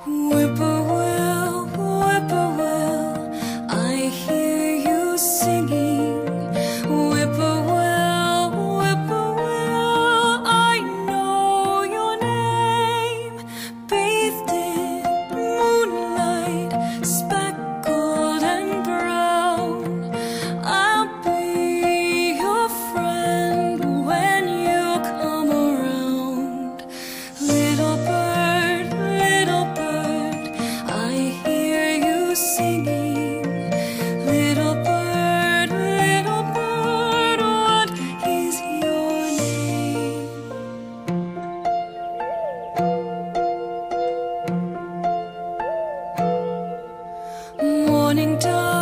Whippoorwill, whippoorwill, I hear you singing. Whippoorwill, whippoorwill, I know your name. Bathed in moonlight, speckled and brown, I'll be your friend when you come around. Little bird, I hear you singing. Little bird, what is your name? Morning dawn.